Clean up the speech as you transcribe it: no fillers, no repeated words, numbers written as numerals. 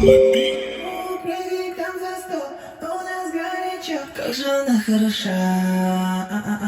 Прыгай там за стол, у нас горячо. Как же она хороша.